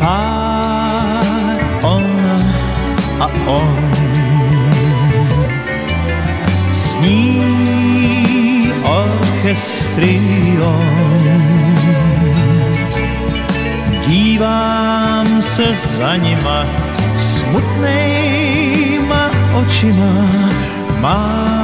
A ona a on sní orchestrion. Dívám se za nima smutnejma očima, má